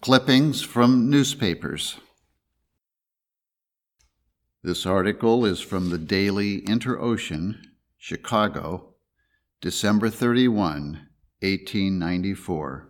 Clippings from newspapers. This article is from the Daily Inter-Ocean, Chicago, December 31, 1894.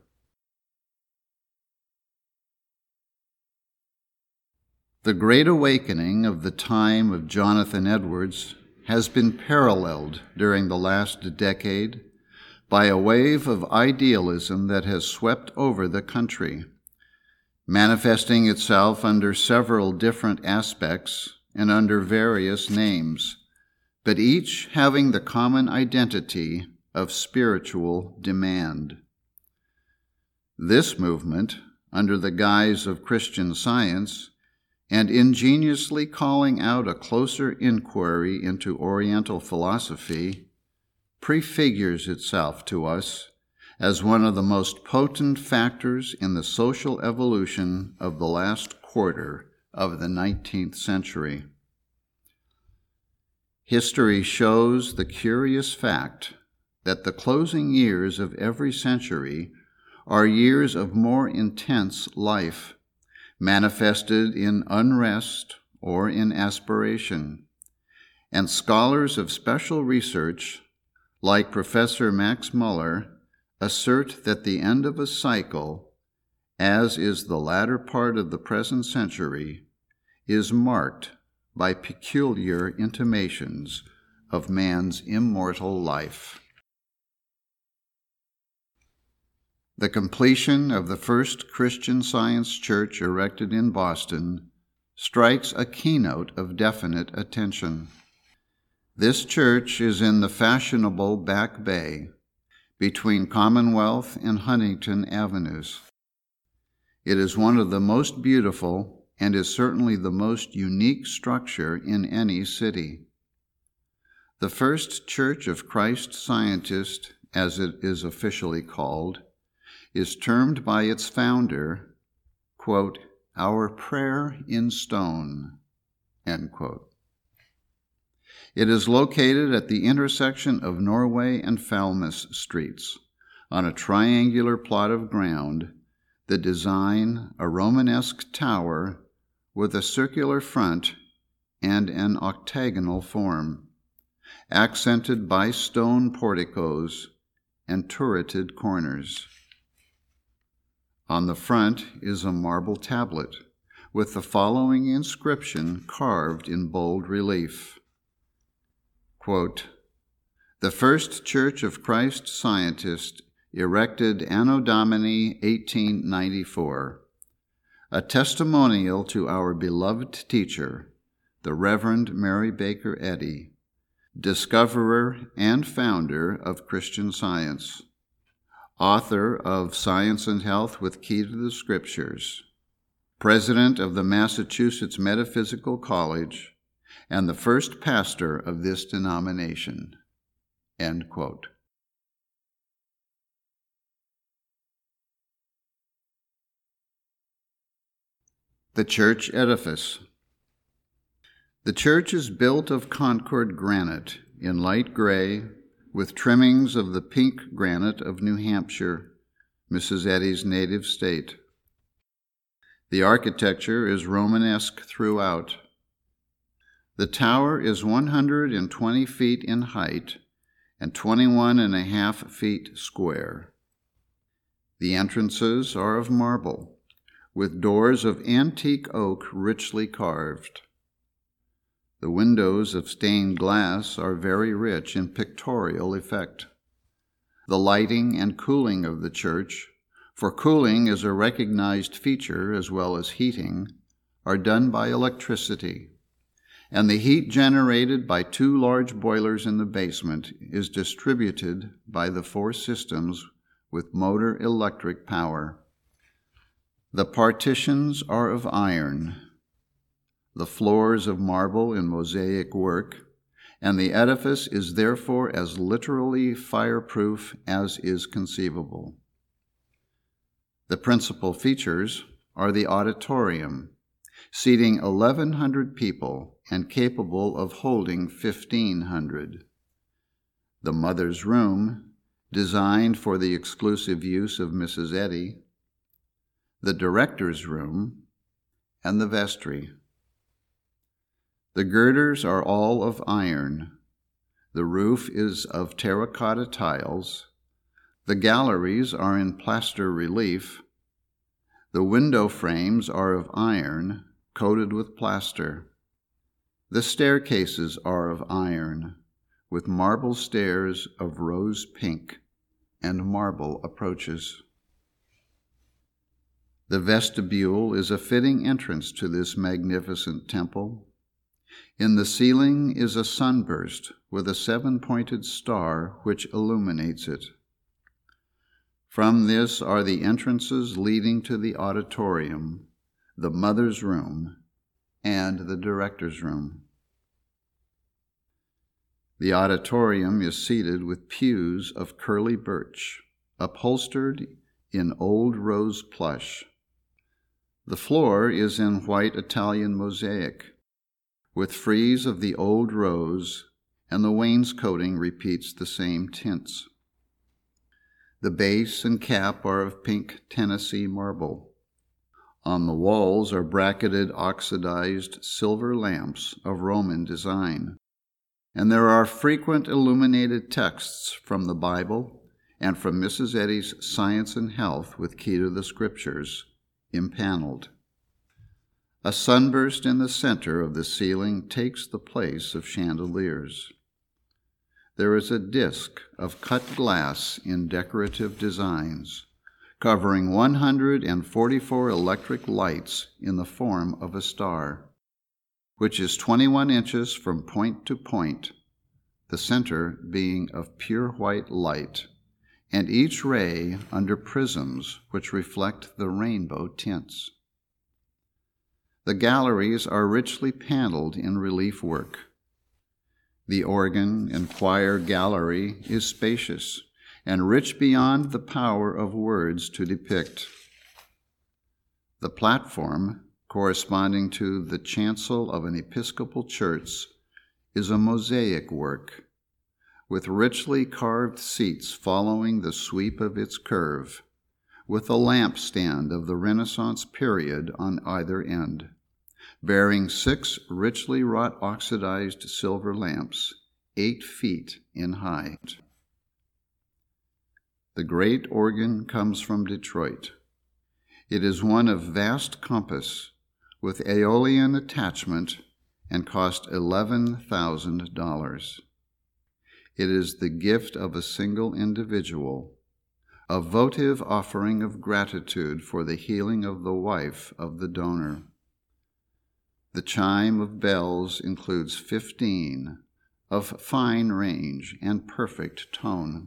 The Great Awakening of the time of Jonathan Edwards has been paralleled during the last decade by a wave of idealism that has swept over the country, manifesting itself under several different aspects and under various names, but each having the common identity of spiritual demand. This movement, under the guise of Christian Science, and ingeniously calling out a closer inquiry into Oriental philosophy, prefigures itself to us as one of the most potent factors in the social evolution of the last quarter of the 19th century. History shows the curious fact that the closing years of every century are years of more intense life, manifested in unrest or in aspiration, and scholars of special research, like Professor Max Muller, assert that the end of a cycle, as is the latter part of the present century, is marked by peculiar intimations of man's immortal life. The completion of the first Christian Science church erected in Boston strikes a keynote of definite attention. This church is in the fashionable Back Bay, between Commonwealth and Huntington Avenues. It is one of the most beautiful and is certainly the most unique structure in any city. The First Church of Christ Scientist, as it is officially called, is termed by its founder, quote, "our prayer in stone," end quote. It is located at the intersection of Norway and Falmouth Streets, on a triangular plot of ground, the design a Romanesque tower with a circular front and an octagonal form, accented by stone porticos and turreted corners. On the front is a marble tablet with the following inscription carved in bold relief. Quote, "The First Church of Christ Scientist, erected Anno Domini 1894, a testimonial to our beloved teacher, the Reverend Mary Baker Eddy, discoverer and founder of Christian Science, author of Science and Health with Key to the Scriptures, president of the Massachusetts Metaphysical College, and the first pastor of this denomination," end quote. The church edifice. The church is built of Concord granite in light gray, with trimmings of the pink granite of New Hampshire, Mrs. Eddy's native state. The architecture is Romanesque throughout. The tower is 120 feet in height and 21.5 feet square. The entrances are of marble, with doors of antique oak richly carved. The windows of stained glass are very rich in pictorial effect. The lighting and cooling of the church, for cooling is a recognized feature as well as heating, are done by electricity, and the heat generated by 2 large boilers in the basement is distributed by the 4 systems with motor electric power. The partitions are of iron, the floors of marble in mosaic work, and the edifice is therefore as literally fireproof as is conceivable. The principal features are the auditorium, seating 1,100 people and capable of holding 1,500. The Mother's Room, designed for the exclusive use of Mrs. Eddy. the director's room, and the vestry. The girders are all of iron. The roof is of terracotta tiles. The galleries are in plaster relief. The window frames are of iron, coated with plaster. The staircases are of iron, with marble stairs of rose pink and marble approaches. The vestibule is a fitting entrance to this magnificent temple. In the ceiling is a sunburst with a 7-pointed star which illuminates it. From this are the entrances leading to the auditorium, the mother's room, and the director's room. The auditorium is seated with pews of curly birch, upholstered in old rose plush. The floor is in white Italian mosaic, with frieze of the old rose, and the wainscoting repeats the same tints. The base and cap are of pink Tennessee marble. On the walls are bracketed oxidized silver lamps of Roman design, and there are frequent illuminated texts from the Bible and from Mrs. Eddy's Science and Health with Key to the Scriptures, impaneled. A sunburst in the center of the ceiling takes the place of chandeliers. There is a disc of cut glass in decorative designs, covering 144 electric lights in the form of a star, which is 21 inches from point to point, the center being of pure white light, and each ray under prisms which reflect the rainbow tints. The galleries are richly paneled in relief work. The organ and choir gallery is spacious and rich beyond the power of words to depict. The platform, corresponding to the chancel of an Episcopal church, is a mosaic work, with richly carved seats following the sweep of its curve, with a lampstand of the Renaissance period on either end, bearing 6 richly wrought oxidized silver lamps, 8 feet in height. The great organ comes from Detroit. It is one of vast compass, with aeolian attachment, and cost $11,000. It is the gift of a single individual, a votive offering of gratitude for the healing of the wife of the donor. The chime of bells includes 15 of fine range and perfect tone.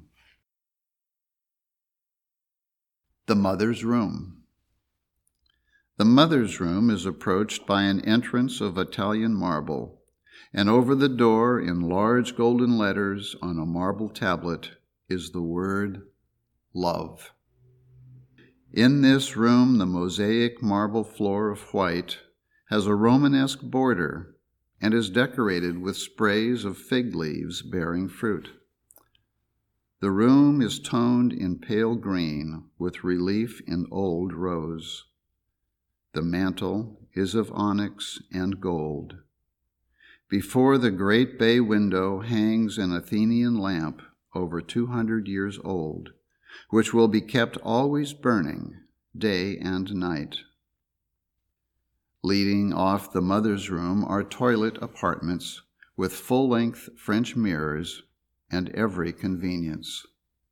The Mother's Room. The Mother's Room is approached by an entrance of Italian marble, and over the door in large golden letters on a marble tablet is the word love. In this room, the mosaic marble floor of white has a Romanesque border and is decorated with sprays of fig leaves bearing fruit. The room is toned in pale green with relief in old rose. The mantel is of onyx and gold. Before the great bay window hangs an Athenian lamp over 200 years old, which will be kept always burning, day and night. Leading off the mother's room are toilet apartments with full-length French mirrors and every convenience.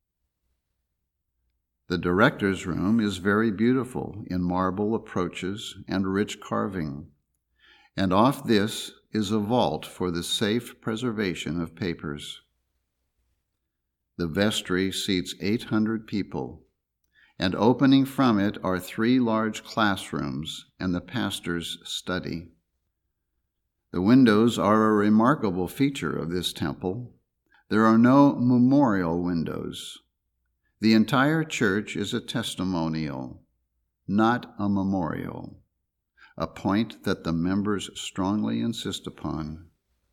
The director's room is very beautiful in marble approaches and rich carving, and off this is a vault for the safe preservation of papers. The vestry seats 800 people, and opening from it are 3 large classrooms and the pastor's study. The windows are a remarkable feature of this temple. There are no memorial windows. The entire church is a testimonial, not a memorial, a point that the members strongly insist upon.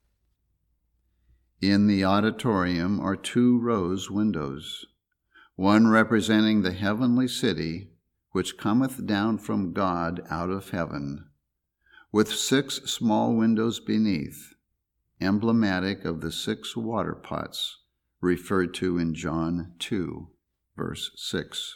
In the auditorium are 2 rose windows, one representing the heavenly city which cometh down from God out of heaven, with 6 small windows beneath, emblematic of the 6 water pots referred to in John 2, verse 6.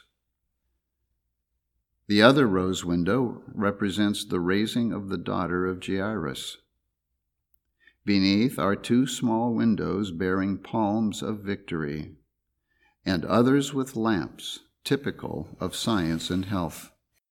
The other rose window represents the raising of the daughter of Jairus. Beneath are 2 small windows bearing palms of victory, and others with lamps, typical of science and health.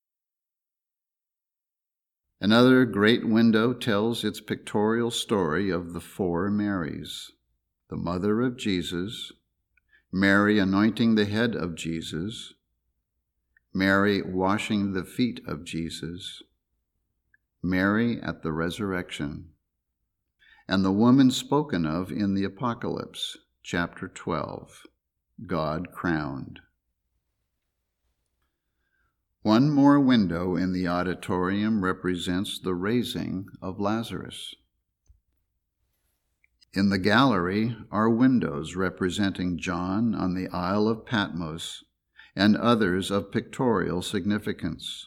Another great window tells its pictorial story of the 4 Marys: the mother of Jesus, Mary anointing the head of Jesus, Mary washing the feet of Jesus, Mary at the resurrection, and the woman spoken of in the Apocalypse, chapter 12, God crowned. One more window in the auditorium represents the raising of Lazarus. In the gallery are windows representing John on the Isle of Patmos and others of pictorial significance.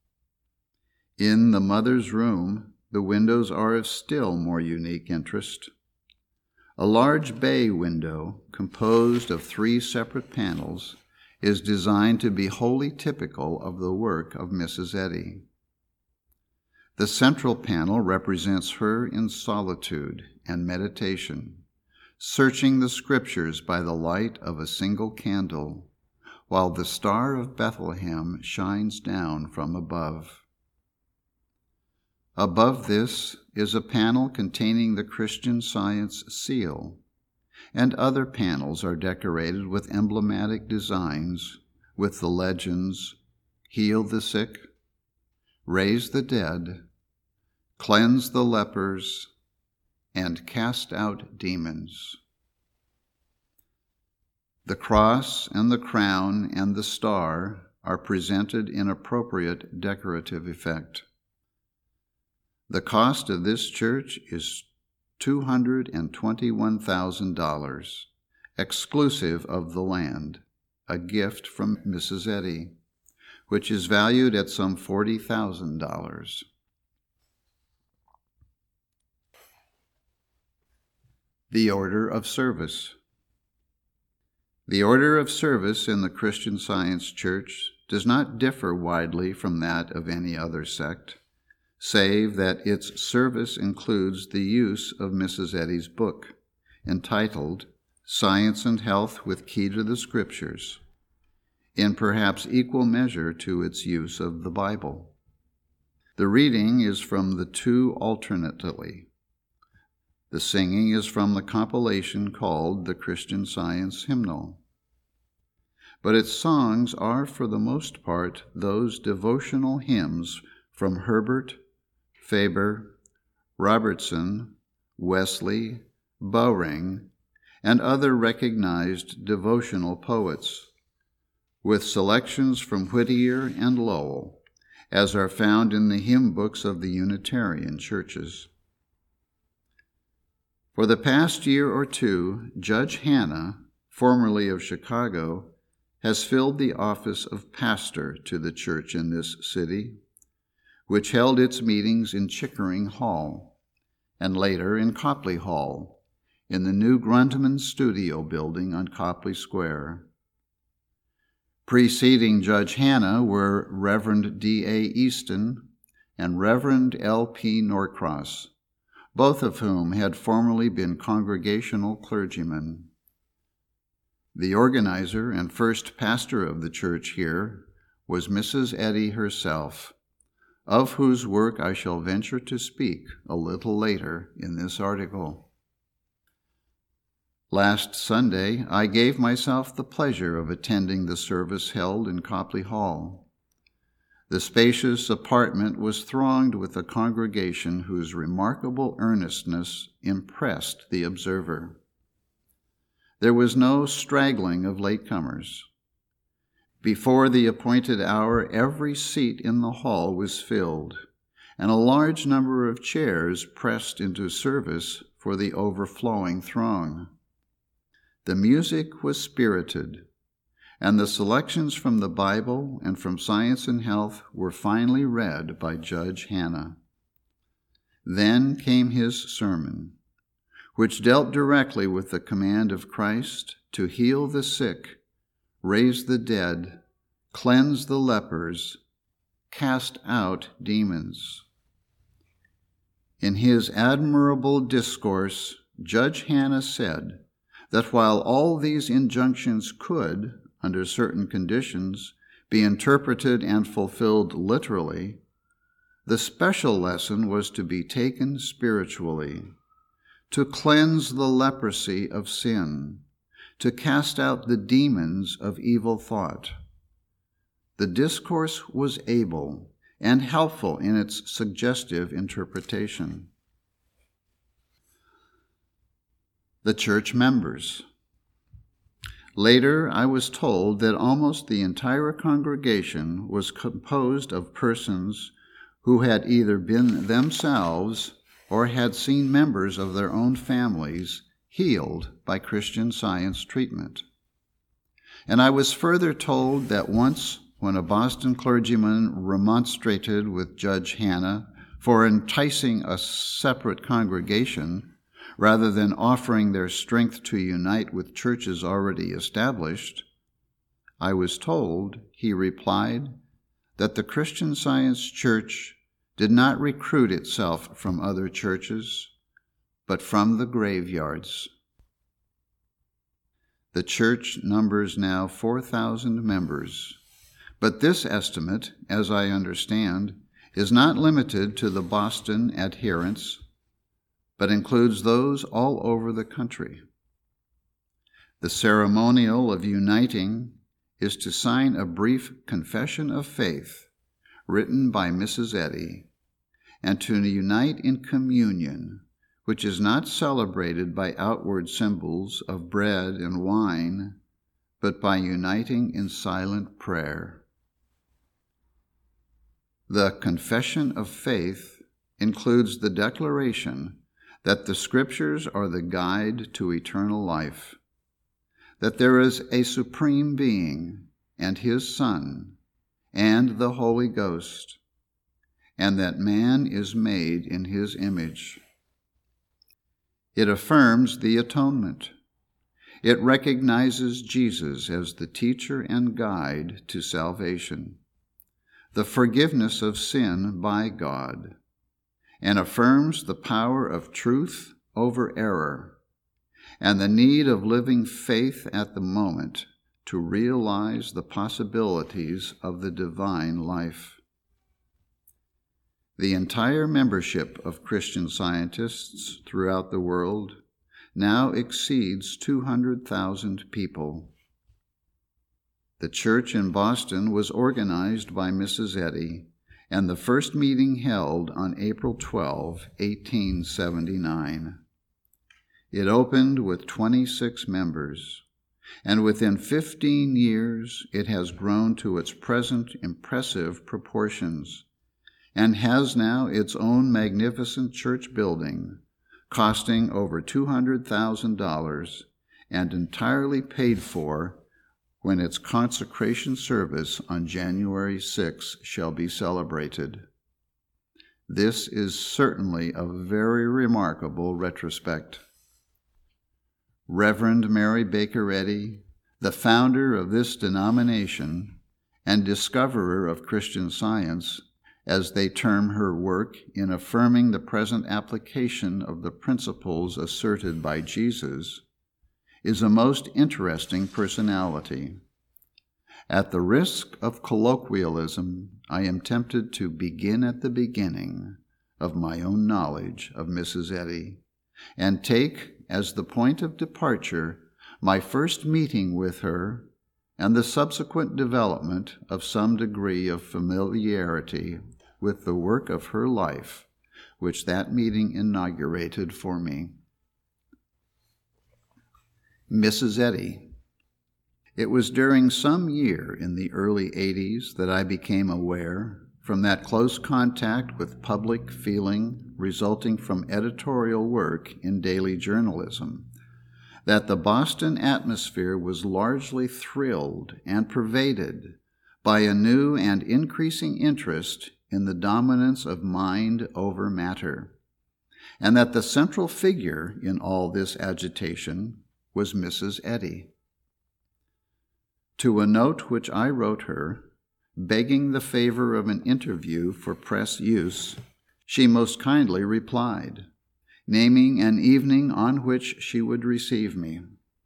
In the mother's room, the windows are of still more unique interest. A large bay window, composed of 3 separate panels, is designed to be wholly typical of the work of Mrs. Eddy. The central panel represents her in solitude and meditation, searching the Scriptures by the light of a single candle, while the Star of Bethlehem shines down from above. Above this is a panel containing the Christian Science seal, and other panels are decorated with emblematic designs with the legends, "Heal the sick," "Raise the dead," "Cleanse the lepers," and "Cast out demons." The cross and the crown and the star are presented in appropriate decorative effect. The cost of this church is $221,000, exclusive of the land, a gift from Mrs. Eddy, which is valued at some $40,000. The Order of Service. The order of service in the Christian Science Church does not differ widely from that of any other sect, save that its service includes the use of Mrs. Eddy's book, entitled Science and Health with Key to the Scriptures, in perhaps equal measure to its use of the Bible. The reading is from the 2 alternately. The singing is from the compilation called the Christian Science Hymnal. But its songs are, for the most part, those devotional hymns from Herbert, Faber, Robertson, Wesley, Bowring, and other recognized devotional poets, with selections from Whittier and Lowell, as are found in the hymn books of the Unitarian churches. For the past year or 2, Judge Hanna, formerly of Chicago, has filled the office of pastor to the church in this city, which held its meetings in Chickering Hall, and later in Copley Hall, in the new Grundman Studio building on Copley Square. Preceding Judge Hanna were Reverend D.A. Easton and Reverend L.P. Norcross, both of whom had formerly been congregational clergymen. The organizer and first pastor of the church here was Mrs. Eddy herself, of whose work I shall venture to speak a little later in this article. Last Sunday, I gave myself the pleasure of attending the service held in Copley Hall. The spacious apartment was thronged with a congregation whose remarkable earnestness impressed the observer. There was no straggling of latecomers. Before the appointed hour, every seat in the hall was filled, and a large number of chairs pressed into service for the overflowing throng. The music was spirited, and the selections from the Bible and from Science and Health were finally read by Judge Hanna. Then came his sermon, which dealt directly with the command of Christ to heal the sick, raise the dead, cleanse the lepers, cast out demons. In his admirable discourse, Judge Hanna said that while all these injunctions could, under certain conditions, be interpreted and fulfilled literally, the special lesson was to be taken spiritually, to cleanse the leprosy of sin, to cast out the demons of evil thought. The discourse was able and helpful in its suggestive interpretation. The church members. Later, I was told that almost the entire congregation was composed of persons who had either been themselves or had seen members of their own families healed by Christian Science treatment. And I was further told that once, when a Boston clergyman remonstrated with Judge Hanna for enticing a separate congregation rather than offering their strength to unite with churches already established, I was told, he replied, that the Christian Science Church did not recruit itself from other churches, but from the graveyards. The church numbers now 4,000 members, but this estimate, as I understand, is not limited to the Boston adherents, but includes those all over the country. The ceremonial of uniting is to sign a brief confession of faith written by Mrs. Eddy, and to unite in communion, which is not celebrated by outward symbols of bread and wine, but by uniting in silent prayer. The confession of faith includes the declaration that the Scriptures are the guide to eternal life, that there is a supreme being and his Son and the Holy Ghost, and that man is made in his image. It affirms the atonement. It recognizes Jesus as the teacher and guide to salvation, the forgiveness of sin by God, and affirms the power of truth over error, and the need of living faith at the moment to realize the possibilities of the divine life. The entire membership of Christian Scientists throughout the world now exceeds 200,000 people. The church in Boston was organized by Mrs. Eddy, and the first meeting held on April 12, 1879. It opened with 26 members, and within 15 years it has grown to its present impressive proportions, and has now its own magnificent church building, costing over $200,000 and entirely paid for when its consecration service on January 6 shall be celebrated. This is certainly a very remarkable retrospect. Reverend Mary Baker Eddy, the founder of this denomination and discoverer of Christian Science, as they term her work in affirming the present application of the principles asserted by Jesus, is a most interesting personality. At the risk of colloquialism, I am tempted to begin at the beginning of my own knowledge of Mrs. Eddy, and take as the point of departure my first meeting with her and the subsequent development of some degree of familiarity with the work of her life, which that meeting inaugurated for me. Mrs. Eddy. It was during some year in the early 80s that I became aware, from that close contact with public feeling resulting from editorial work in daily journalism, that the Boston atmosphere was largely thrilled and pervaded by a new and increasing interest in the dominance of mind over matter, and that the central figure in all this agitation was Mrs. Eddy. To a note which I wrote her, begging the favor of an interview for press use, she most kindly replied, naming an evening on which she would receive me.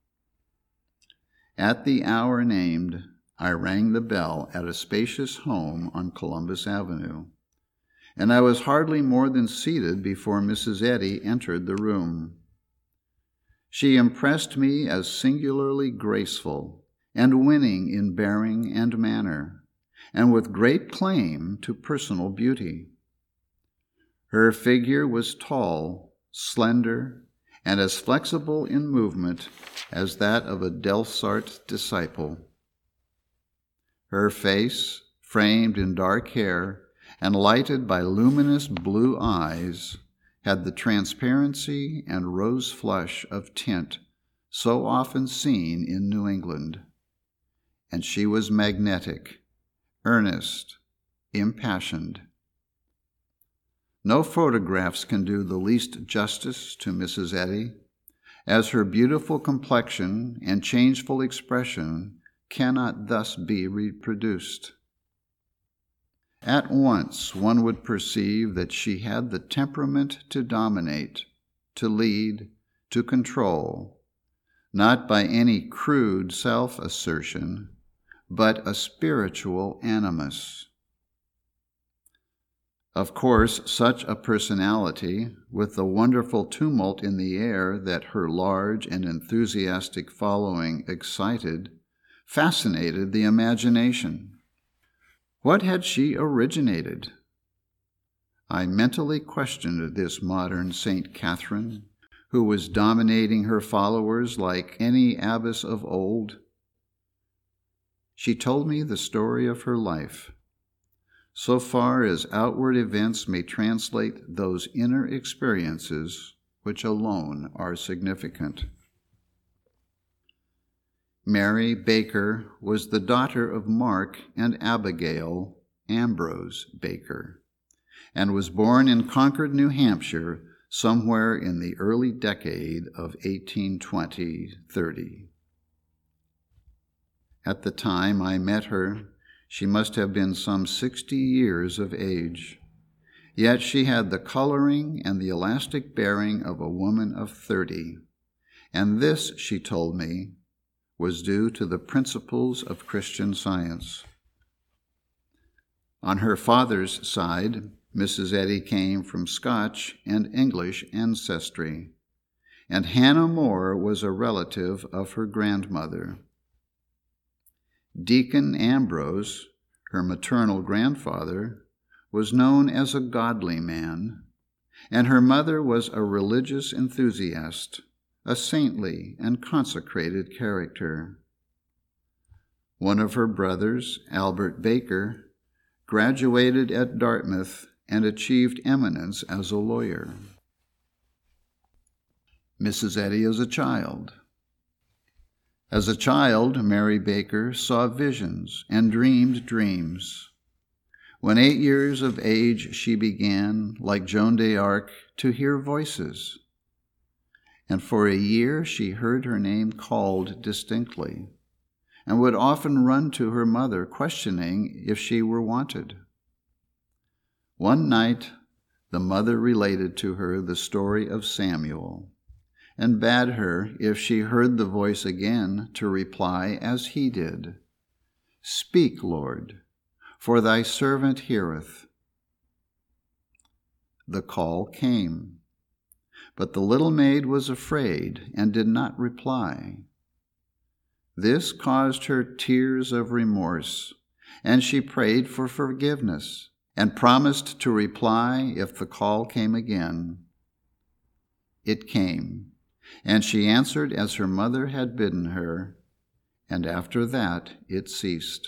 At the hour named, I rang the bell at a spacious home on Columbus Avenue, and I was hardly more than seated before Mrs. Eddy entered the room. She impressed me as singularly graceful and winning in bearing and manner, and with great claim to personal beauty. Her figure was tall, slender, and as flexible in movement as that of a Delsarte disciple. Her face, framed in dark hair and lighted by luminous blue eyes, had the transparency and rose flush of tint so often seen in New England, and she was magnetic, earnest, impassioned. No photographs can do the least justice to Mrs. Eddy, as her beautiful complexion and changeful expression cannot thus be reproduced. At once one would perceive that she had the temperament to dominate, to lead, to control, not by any crude self-assertion, but a spiritual animus. Of course, such a personality, with the wonderful tumult in the air that her large and enthusiastic following excited, fascinated the imagination. What had she originated? I mentally questioned this modern St. Catherine, who was dominating her followers like any abbess of old. She told me the story of her life, so far as outward events may translate those inner experiences which alone are significant. Mary Baker was the daughter of Mark and Abigail Ambrose Baker, and was born in Concord, New Hampshire, somewhere in the early decade of 1820-30. At the time I met her, she must have been some 60 years of age, yet she had the coloring and the elastic bearing of a woman of 30, and this, she told me, was due to the principles of Christian Science. On her father's side, Mrs. Eddy came from Scotch and English ancestry, and Hannah More was a relative of her grandmother. Deacon Ambrose, her maternal grandfather, was known as a godly man, and her mother was a religious enthusiast, a saintly and consecrated character. One of her brothers, Albert Baker, graduated at Dartmouth and achieved eminence as a lawyer. Mrs. Eddy as a child. As a child, Mary Baker saw visions and dreamed dreams. When 8 years of age, she began, like Joan d'Arc, to hear voices. And for a year she heard her name called distinctly, and would often run to her mother, questioning if she were wanted. One night, the mother related to her the story of Samuel, and bade her, if she heard the voice again, to reply as he did, "Speak, Lord, for thy servant heareth." The call came, but the little maid was afraid and did not reply. This caused her tears of remorse, and she prayed for forgiveness and promised to reply if the call came again. It came, and she answered as her mother had bidden her, and after that it ceased.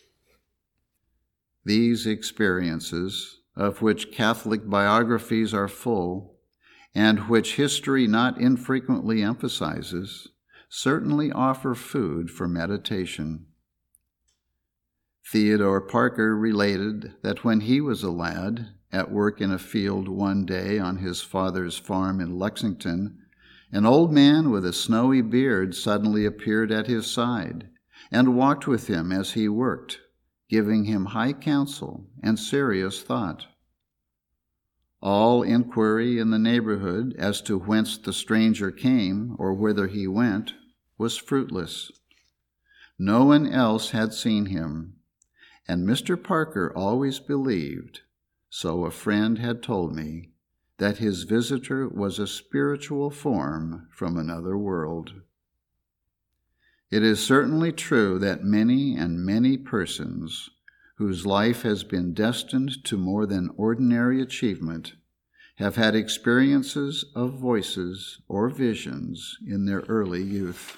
These experiences, of which Catholic biographies are full, and which history not infrequently emphasizes, certainly offer food for meditation. Theodore Parker related that when he was a lad, at work in a field one day on his father's farm in Lexington, an old man with a snowy beard suddenly appeared at his side and walked with him as he worked, giving him high counsel and serious thought. All inquiry in the neighborhood as to whence the stranger came or whither he went was fruitless. No one else had seen him, and Mr. Parker always believed, so a friend had told me, that his visitor was a spiritual form from another world. It is certainly true that many and many persons whose life has been destined to more than ordinary achievement have had experiences of voices or visions in their early youth.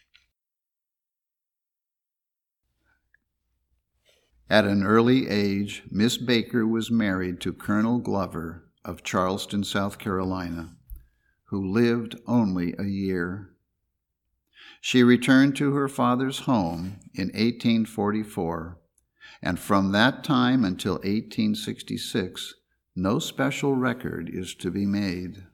At an early age, Miss Baker was married to Colonel Glover of Charleston, South Carolina, who lived only a year. She returned to her father's home in 1844, and from that time until 1866, no special record is to be made.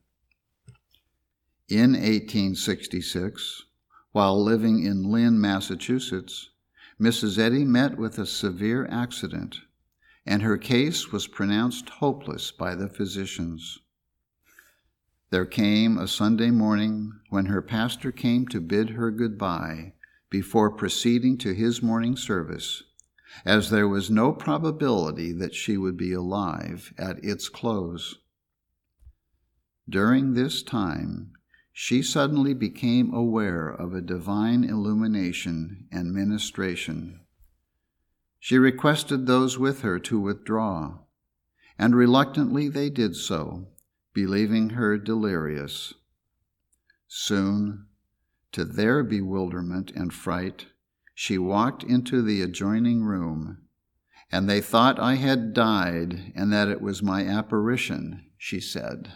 In 1866, while living in Lynn, Massachusetts, Mrs. Eddy met with a severe accident, and her case was pronounced hopeless by the physicians. There came a Sunday morning when her pastor came to bid her goodbye before proceeding to his morning service, as there was no probability that she would be alive at its close. During this time, she suddenly became aware of a divine illumination and ministration. She requested those with her to withdraw, and reluctantly they did so, believing her delirious. Soon, to their bewilderment and fright, she walked into the adjoining room, and they thought I had died and that it was my apparition, she said.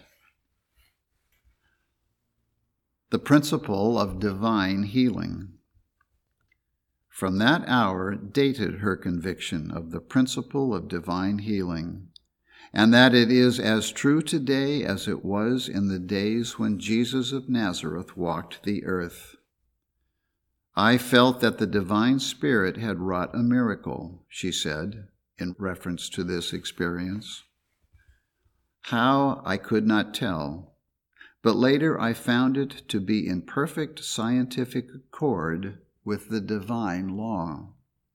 The principle of divine healing. From that hour dated her conviction of the principle of divine healing, and that it is as true today as it was in the days when Jesus of Nazareth walked the earth. I felt that the divine Spirit had wrought a miracle, she said, in reference to this experience. How, I could not tell, but later I found it to be in perfect scientific accord with the divine law.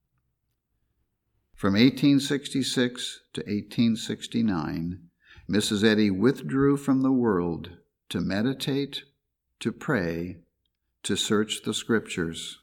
From 1866 to 1869, Mrs. Eddy withdrew from the world to meditate, to pray, to search the Scriptures.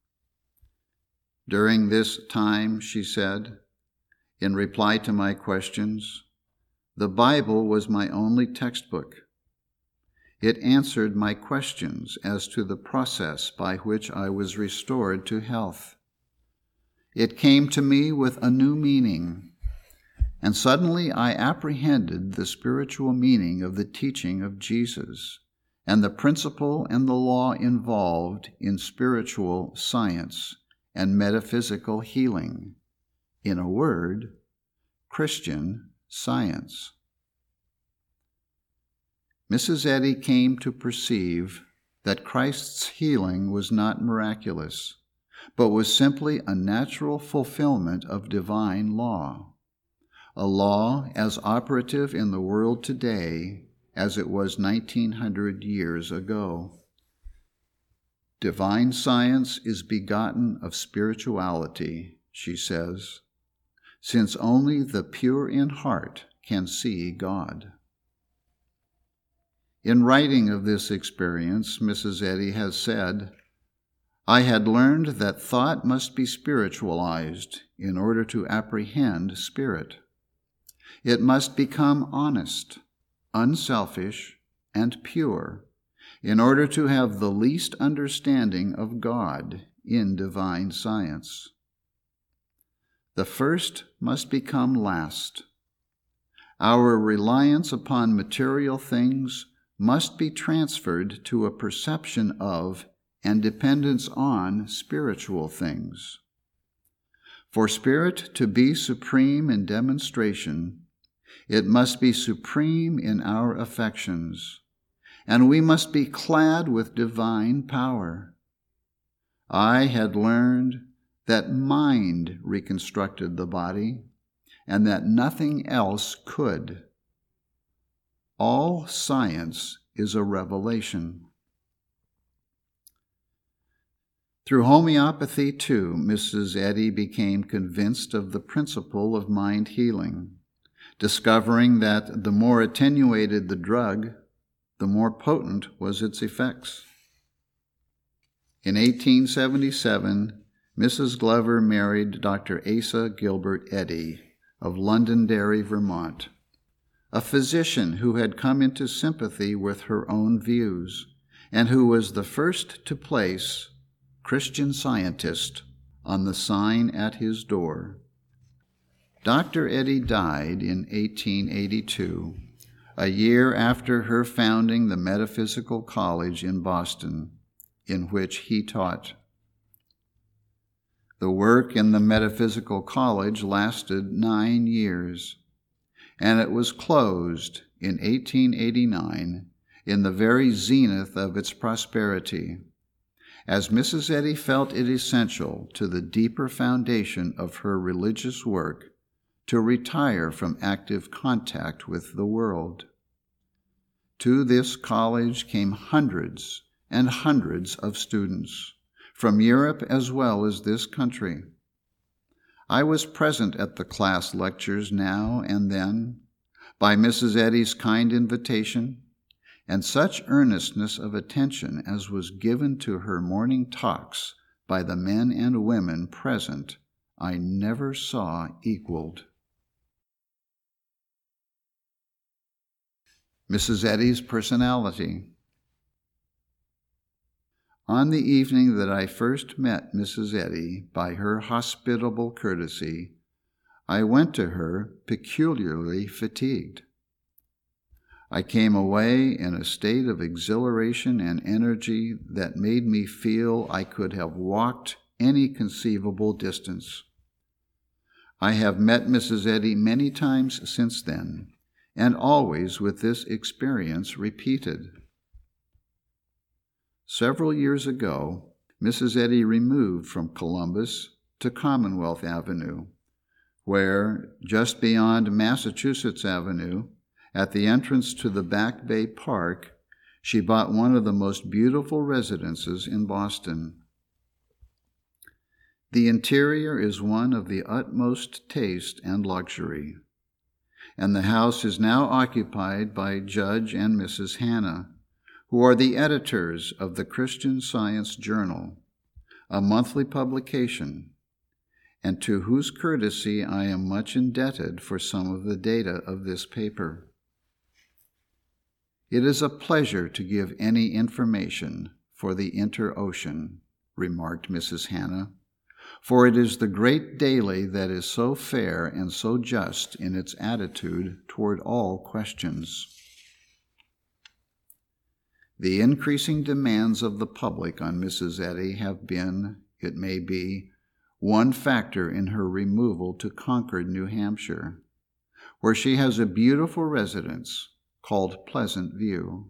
During this time, she said, in reply to my questions, the Bible was my only textbook. It answered my questions as to the process by which I was restored to health. It came to me with a new meaning, and suddenly I apprehended the spiritual meaning of the teaching of Jesus and the principle and the law involved in spiritual science and metaphysical healing. In a word, Christian Science. Mrs. Eddy came to perceive that Christ's healing was not miraculous, but was simply a natural fulfillment of divine law, a law as operative in the world today as it was 1900 years ago. Divine science is begotten of spirituality, she says, since only the pure in heart can see God. In writing of this experience, Mrs. Eddy has said, I had learned that thought must be spiritualized in order to apprehend spirit. It must become honest, unselfish, and pure in order to have the least understanding of God in divine science. The first must become last. Our reliance upon material things must be transferred to a perception of and dependence on spiritual things. For spirit to be supreme in demonstration, it must be supreme in our affections, and we must be clad with divine power. I had learned that mind reconstructed the body, and that nothing else could. All science is a revelation. Through homeopathy, too, Mrs. Eddy became convinced of the principle of mind healing, discovering that the more attenuated the drug, the more potent was its effects. In 1877, Mrs. Glover married Dr. Asa Gilbert Eddy of Londonderry, Vermont, a physician who had come into sympathy with her own views and who was the first to place Christian Scientist on the sign at his door. Dr. Eddy died in 1882, a year after her founding the Metaphysical College in Boston, in which he taught. The work in the Metaphysical College lasted 9 years, and it was closed in 1889 in the very zenith of its prosperity, as Mrs. Eddy felt it essential to the deeper foundation of her religious work to retire from active contact with the world. To this college came hundreds and hundreds of students, from Europe as well as this country. I was present at the class lectures now and then, by Mrs. Eddy's kind invitation, and such earnestness of attention as was given to her morning talks by the men and women present, I never saw equaled. Mrs. Eddy's personality. On the evening that I first met Mrs. Eddy, by her hospitable courtesy, I went to her peculiarly fatigued. I came away in a state of exhilaration and energy that made me feel I could have walked any conceivable distance. I have met Mrs. Eddy many times since then, and always with this experience repeated. Several years ago, Mrs. Eddy removed from Columbus to Commonwealth Avenue, where, just beyond Massachusetts Avenue, at the entrance to the Back Bay Park, she bought one of the most beautiful residences in Boston. The interior is one of the utmost taste and luxury, and the house is now occupied by Judge and Mrs. Hannah, who are the editors of the Christian Science Journal, a monthly publication, and to whose courtesy I am much indebted for some of the data of this paper. It is a pleasure to give any information for the Inter-Ocean, remarked Mrs. Hannah, for it is the great daily that is so fair and so just in its attitude toward all questions. The increasing demands of the public on Mrs. Eddy have been, it may be, one factor in her removal to Concord, New Hampshire, where she has a beautiful residence called Pleasant View.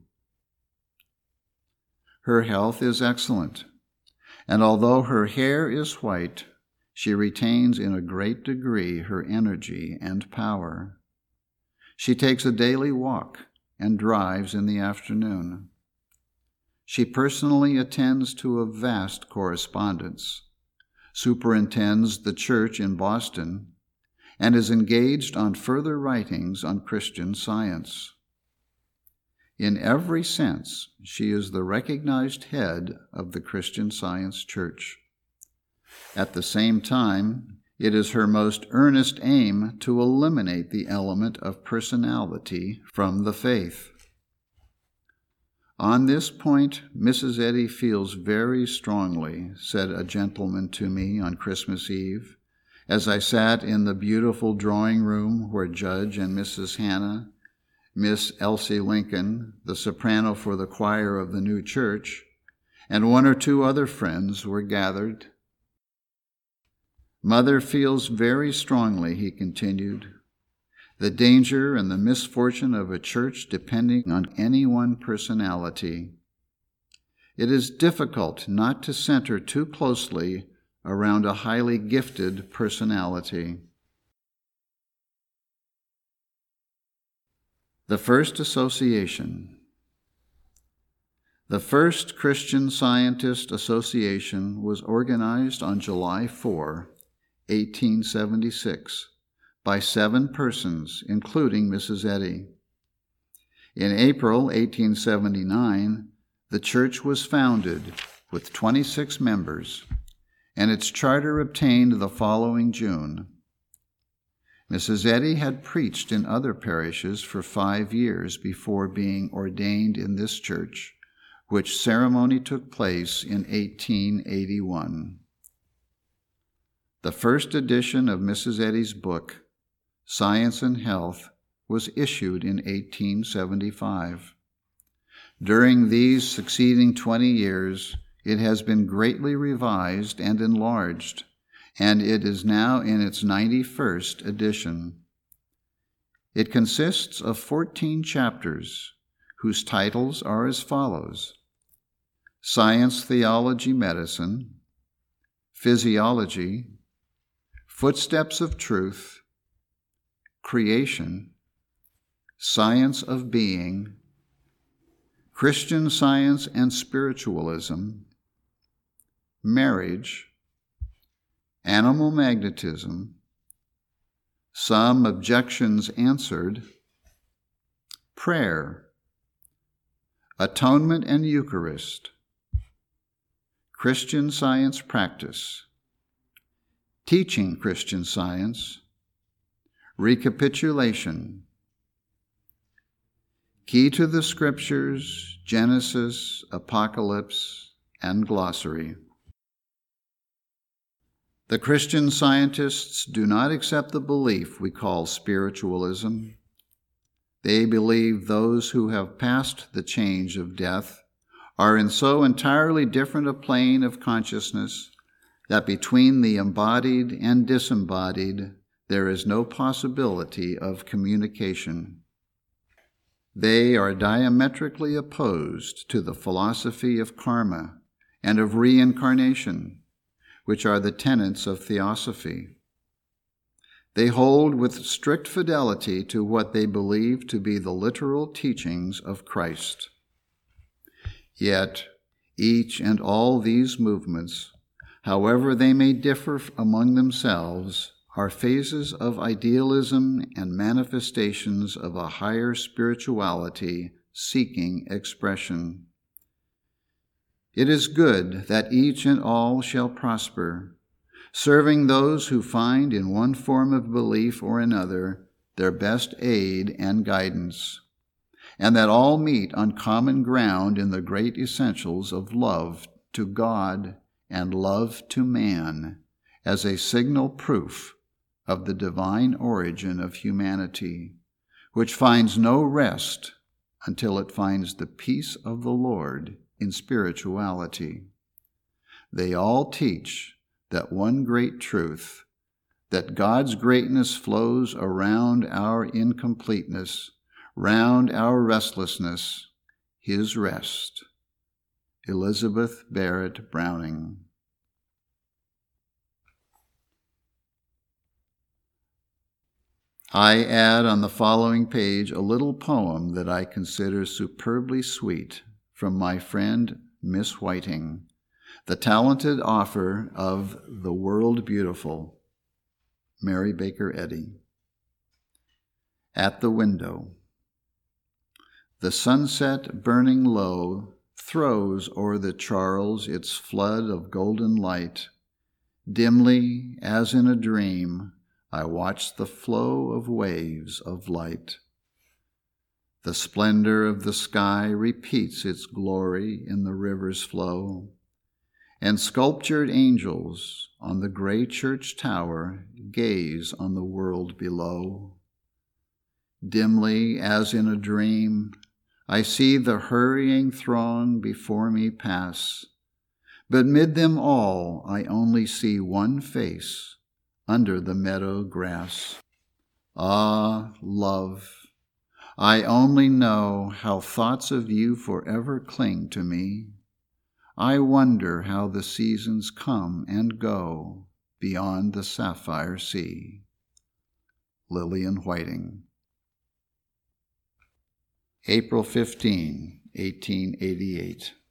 Her health is excellent, and although her hair is white, she retains in a great degree her energy and power. She takes a daily walk and drives in the afternoon. She personally attends to a vast correspondence, superintends the church in Boston, and is engaged on further writings on Christian Science. In every sense, she is the recognized head of the Christian Science Church. At the same time, it is her most earnest aim to eliminate the element of personality from the faith. On this point, Mrs. Eddy feels very strongly, said a gentleman to me on Christmas Eve, as I sat in the beautiful drawing room where Judge and Mrs. Hannah, Miss Elsie Lincoln, the soprano for the choir of the new church, and 1 or 2 other friends were gathered. Mother feels very strongly, he continued, the danger and the misfortune of a church depending on any one personality. It is difficult not to center too closely around a highly gifted personality. The First Association. The First Christian Scientist Association was organized on July 4, 1876, by 7 persons, including Mrs. Eddy. In April 1879, the church was founded with 26 members, and its charter obtained the following June. Mrs. Eddy had preached in other parishes for 5 years before being ordained in this church, which ceremony took place in 1881. The first edition of Mrs. Eddy's book, Science and Health, was issued in 1875. During these succeeding 20 years, it has been greatly revised and enlarged, and it is now in its 91st edition. It consists of 14 chapters, whose titles are as follows: Science, Theology, Medicine, Physiology, Footsteps of Truth, Creation, Science of Being, Christian Science and Spiritualism, Marriage, Animal Magnetism, Some Objections Answered, Prayer, Atonement and Eucharist, Christian Science Practice, Teaching Christian Science, Recapitulation, Key to the Scriptures, Genesis, Apocalypse, and Glossary. The Christian Scientists do not accept the belief we call spiritualism. They believe those who have passed the change of death are in so entirely different a plane of consciousness that between the embodied and disembodied there is no possibility of communication. They are diametrically opposed to the philosophy of karma and of reincarnation, which are the tenets of theosophy. They hold with strict fidelity to what they believe to be the literal teachings of Christ. Yet, each and all these movements, however they may differ among themselves, are phases of idealism and manifestations of a higher spirituality seeking expression. It is good that each and all shall prosper, serving those who find in one form of belief or another their best aid and guidance, and that all meet on common ground in the great essentials of love to God and love to man as a signal proof of the divine origin of humanity, which finds no rest until it finds the peace of the Lord in spirituality. They all teach that one great truth, that God's greatness flows around our incompleteness, round our restlessness, His rest. Elizabeth Barrett Browning. I add on the following page a little poem that I consider superbly sweet from my friend Miss Whiting, the talented author of The World Beautiful, Mary Baker Eddy. At the window. The sunset burning low throws o'er the Charles its flood of golden light. Dimly, as in a dream, I watch the flow of waves of light. The splendor of the sky repeats its glory in the river's flow, and sculptured angels on the gray church tower gaze on the world below. Dimly, as in a dream, I see the hurrying throng before me pass, But mid them all I only see one face under the meadow grass. Ah, love, I only know how thoughts of you forever cling to me. I wonder how the seasons come and go beyond the sapphire sea. Lillian Whiting. April 15, 1888.